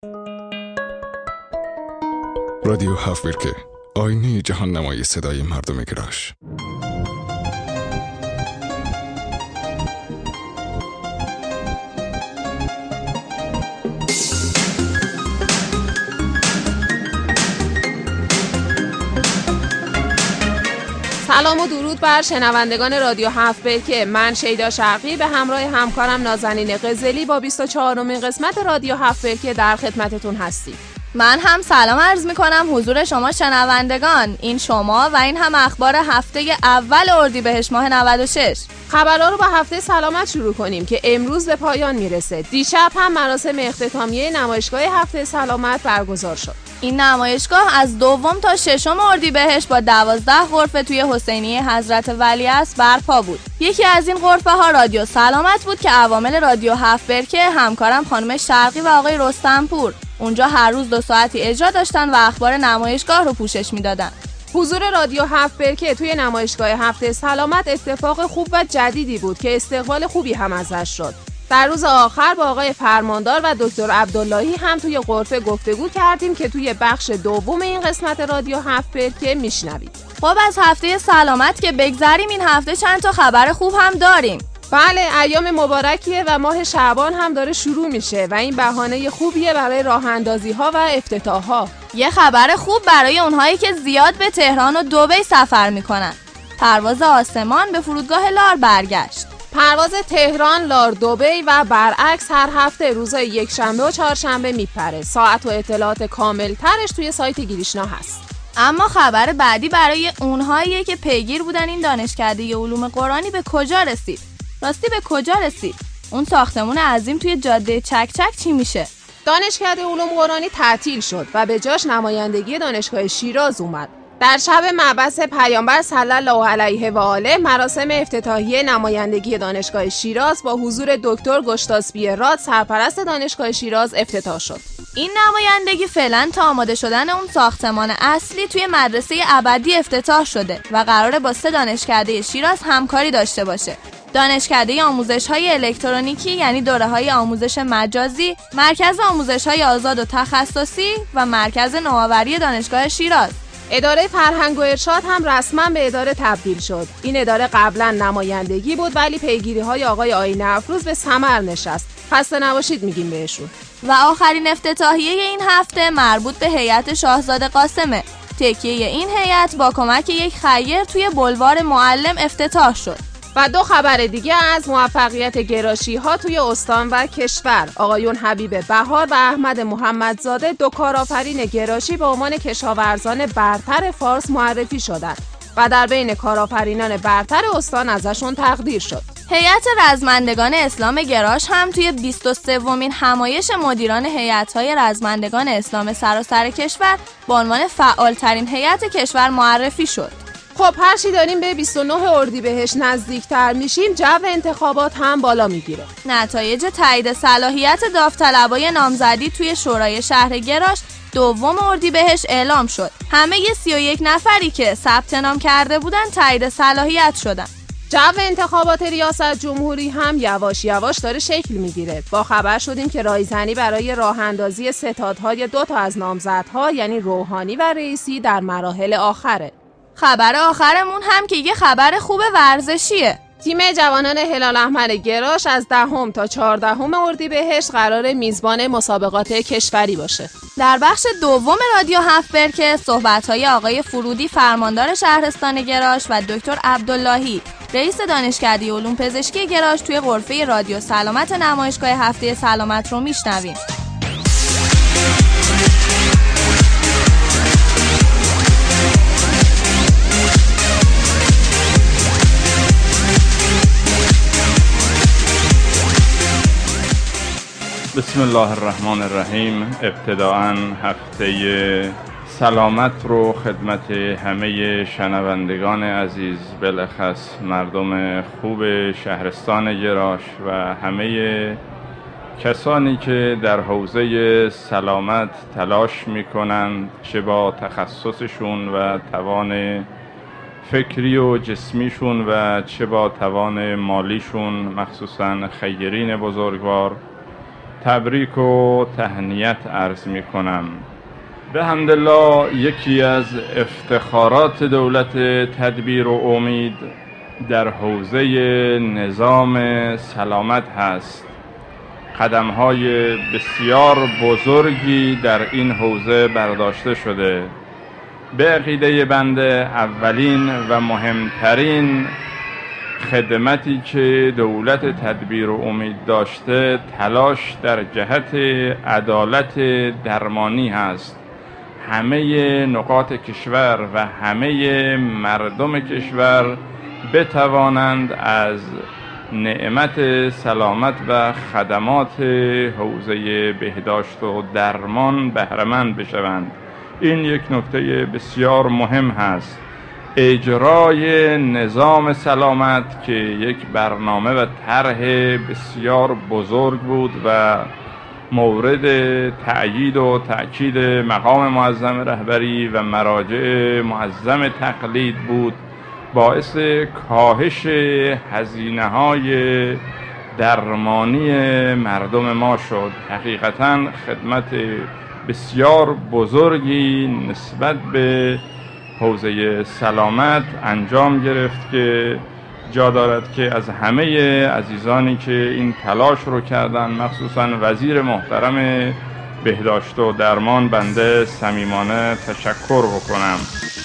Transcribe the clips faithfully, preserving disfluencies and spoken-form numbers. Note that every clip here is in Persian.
رادیو هفت برکه، آینه جهان نمای صدای مردم گراش. سلام و درود بر شنوندگان رادیو هفت برکه. من شیدا شرقی به همراه همکارم نازنین قزلی با بیست و چهارمین قسمت رادیو هفت برکه در خدمتتون هستیم. من هم سلام عرض میکنم حضور شما شنوندگان. این شما و این هم اخبار هفته اول اردیبهشت ماه نود و شش. خبرها رو با هفته سلامت شروع کنیم که امروز به پایان میرسه. دیشب هم مراسم اختتامیه نمایشگاه هفته سلامت برگزار شد. این نمایشگاه از دوم تا ششم اردیبهشت با دوازده غرفه توی حسینیه حضرت ولیعصر برپا بود. یکی از این غرفه ها رادیو سلامت بود که عوامل رادیو هفت برکه، همکارم خانم شرقی و آقای رستمپور اونجا هر روز دو ساعتی اجرا داشتن و اخبار نمایشگاه رو پوشش میدادن. حضور رادیو هفت برکه توی نمایشگاه هفته سلامت اتفاق خوب و جدیدی بود که استقبال خوبی هم ازش شد. در روز آخر با آقای فرماندار و دکتر عبداللهی هم توی غرفه گفتگو کردیم که توی بخش دوم این قسمت رادیو هفت برکه میشنوید. خب از هفته سلامت که بگذریم، این هفته چند تا خبر خوب هم داریم. بله، ایام مبارکیه و ماه شعبان هم داره شروع میشه و این بهانه خوبیه برای راه اندازی ها و افتتاح ها. یه خبر خوب برای اونهایی که زیاد به تهران و دبی سفر میکنن. پرواز آسمان به فرودگاه لار برگشت. پرواز تهران، لار، دبی و برعکس هر هفته روزهای یکشنبه و چهارشنبه میپره. ساعت و اطلاعات کامل ترش توی سایت گیریشنا هست. اما خبر بعدی برای اونهاییه که پیگیر بودن این دانشکده علوم قرآنی به کجا رسید. راستی به کجا رسید؟ اون ساختمون عظیم توی جاده چک چک چی میشه؟ دانشکده علوم قرآنی تعطیل شد و به جاش نمایندگی دانشگاه شیراز اومد. در شب مبعث پیامبر صلی الله علیه و آله مراسم افتتاحیه نمایندگی دانشگاه شیراز با حضور دکتر گشتاس بی‌راد سرپرست دانشگاه شیراز افتتاح شد. این نمایندگی فعلا تا آماده شدن اون ساختمان اصلی توی مدرسه ابدی افتتاح شده و قراره با سه دانشکده شیراز همکاری داشته باشه. دانشکده آموزش‌های الکترونیکی یعنی دوره‌های آموزش مجازی، مرکز آموزش‌های آزاد و تخصصی و مرکز نوآوری دانشگاه شیراز. اداره فرهنگ و ارشاد هم رسما به اداره تبدیل شد. این اداره قبلا نمایندگی بود ولی پیگیری‌های آقای آینه افروز به ثمر نشست. خسته نباشید میگیم بهشون. و آخرین افتتاحیه این هفته مربوط به هیئت شاهزاده قاسمه. تکیه این هیئت با کمک یک خیر توی بلوار معلم افتتاح شد. و دو خبر دیگه از موفقیت گراشی ها توی استان و کشور. آقایون حبیب بهار و احمد محمدزاده دو کارآفرین گراشی به عنوان کشاورزان برتر فارس معرفی شدند و در بین کارآفرینان برتر استان ازشون تقدیر شد. هیئت رزمندگان اسلام گراش هم توی بیست و سومین همایش مدیران هیئت‌های رزمندگان اسلام سراسر کشور به عنوان فعالترین هیئت کشور معرفی شد. خب هر چی داریم به بیست و نه اردیبهشت نزدیکتر میشیم، جو انتخابات هم بالا میگیره. نتایج تایید صلاحیت داوطلبای نامزدی توی شورای شهر گراش دوم اردیبهشت اعلام شد. همه ی سی و یک نفری که ثبت نام کرده بودن تایید صلاحیت شدن. جو انتخابات ریاست جمهوری هم یواش یواش داره شکل میگیره. با خبر شدیم که رایزنی برای راه اندازی ستادهای دو تا از نامزدها یعنی روحانی و رئیسی در مراحل آخره. خبر آخرمون هم که یه خبر خوب ورزشیه. تیم جوانان هلال احمر گراش از دهم تا چهاردهم اردیبهشت قرار میزبان مسابقات کشوری باشه. در بخش دوم رادیو هفت برکه صحبت‌های آقای فرودی فرماندار شهرستان گراش و دکتر عبداللهی رئیس دانشکده علوم پزشکی گراش توی غرفه رادیو سلامت نمایشگاه هفته سلامت رو میشنویم. بسم الله الرحمن الرحیم. ابتداءً هفته سلامت رو خدمت همه شنوندگان عزیز، بالاخص مردم خوب شهرستان گراش و همه کسانی که در حوزه سلامت تلاش میکنند، چه با تخصصشون و توان فکری و جسمیشون و چه با توان مالیشون، مخصوصاً خیرین بزرگوار، تبریک و تهنیت عرض می کنم. به حمدالله یکی از افتخارات دولت تدبیر و امید در حوزه نظام سلامت هست. قدم‌های بسیار بزرگی در این حوزه برداشته شده. به عقیده بنده اولین و مهمترین خدمتی که دولت تدبیر و امید داشته تلاش در جهت عدالت درمانی هست. همه نقاط کشور و همه مردم کشور بتوانند از نعمت سلامت و خدمات حوزه بهداشت و درمان بهره‌مند بشوند. این یک نکته بسیار مهم هست. اجرای نظام سلامت که یک برنامه و طرح بسیار بزرگ بود و مورد تأیید و تأکید مقام معظم رهبری و مراجع معظم تقلید بود، باعث کاهش هزینه‌های درمانی مردم ما شد. حقیقتاً خدمت بسیار بزرگی نسبت به حوزه سلامت انجام گرفت که جا دارد که از همه عزیزانی که این تلاش رو کردن، مخصوصاً وزیر محترم بهداشت و درمان، بنده صمیمانه تشکر بکنم.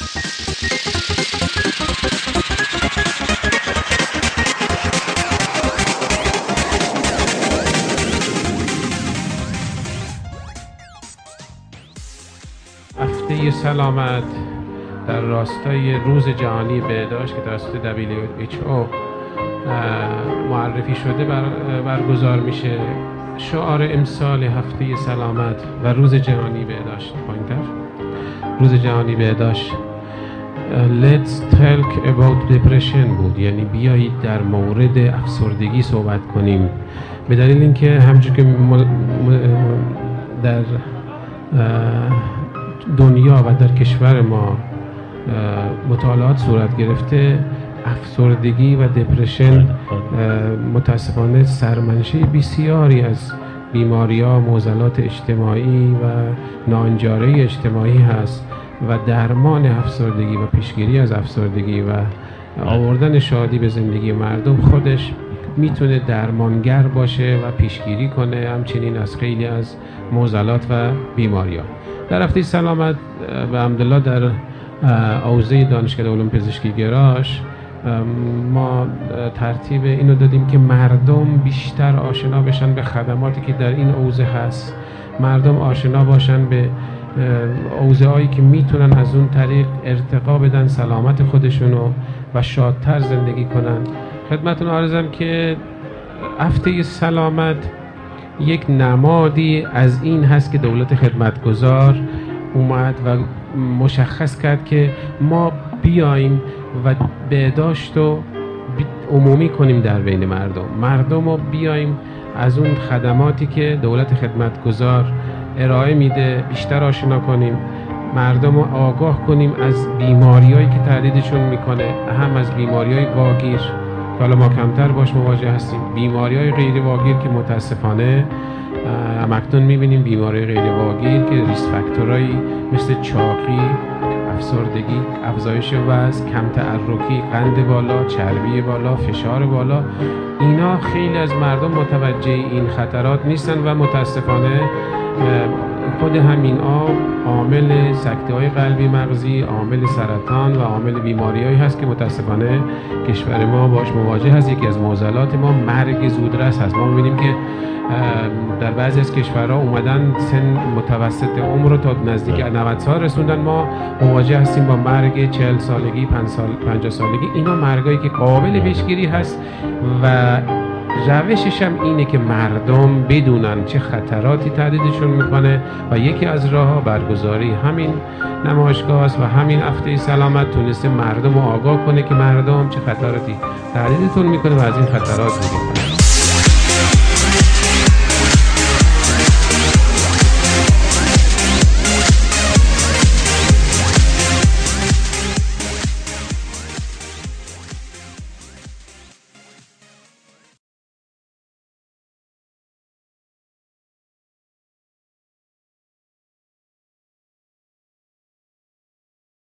هفته سلامت در راستای روز جهانی بهداشت که توسط دبلیو اچ او معرفی شده بر برگزار میشه. شعار امسال هفته سلامت و روز جهانی بهداشت پایین‌تر روز جهانی بهداشت Let's talk about depression بود، یعنی بیایید در مورد افسردگی صحبت کنیم. به دلیل اینکه همونجور که در دنیا و در کشور ما مطالعات صورت گرفته، افسردگی و دپرشن متاسفانه سرمنشه بسیاری از بیماری‌ها، معضلات اجتماعی و ناهنجاری اجتماعی هست و درمان افسردگی و پیشگیری از افسردگی و آوردن شادی به زندگی مردم خودش میتونه درمانگر باشه و پیشگیری کنه همچنین از خیلی از معضلات و بیماری‌ها. در هفته سلامت به حمدالله در حوزه دانشکده علوم پزشکی گراش ما ترتیب اینو دادیم که مردم بیشتر آشنا بشن به خدماتی که در این حوزه هست، مردم آشنا باشن به حوزه هایی که میتونن از اون طریق ارتقا بدن سلامت خودشونو و شادتر زندگی کنن. خدمتتون عرضم که هفته سلامت یک نمادی از این هست که دولت خدمتگزار اومد و مشخص کرد که ما بیاییم و بهداشت رو عمومی کنیم در بین مردم مردم رو بیاییم از اون خدماتی که دولت خدمتگزار ارائه میده بیشتر آشنا کنیم، مردم رو آگاه کنیم از بیماریایی که تهدیدشون میکنه، هم از بیماریای واگیر که حالا ما کمتر باش مواجه هستیم، بیماریای غیر واگیر که متاسفانه همکنون میبینیم بیماری غیر واگیر که ریس فاکتورایی مثل چاقی، افسردگی، افزایش وزن، کم تحرکی، قند بالا، چربی بالا، فشار بالا، اینا خیلی از مردم متوجه این خطرات نیستن و متاسفانه خود همین آب عامل سکته‌های قلبی مغزی، عامل سرطان و عامل بیماریایی هست که متاسفانه کشور ما باش مواجه هست. یکی از معضلات ما مرگ زودرس هست. ما می‌بینیم که در بعضی از کشورها اومدن سن متوسط عمر رو تا نزدیک نود سال رسوندن، ما مواجه هستیم با مرگ چهل سالگی، پنجاه سالگی. اینا مرگایی که قابل پیشگیری هست و روشش هم اینه که مردم بدونن چه خطراتی تهدیدشون میکنه و یکی از راه‌ها برگزاری همین نمایشگاه است و همین هفته سلامت تونسته مردم رو آگاه کنه که مردم چه خطراتی تهدیدتون میکنه و از این خطرات بگیرن.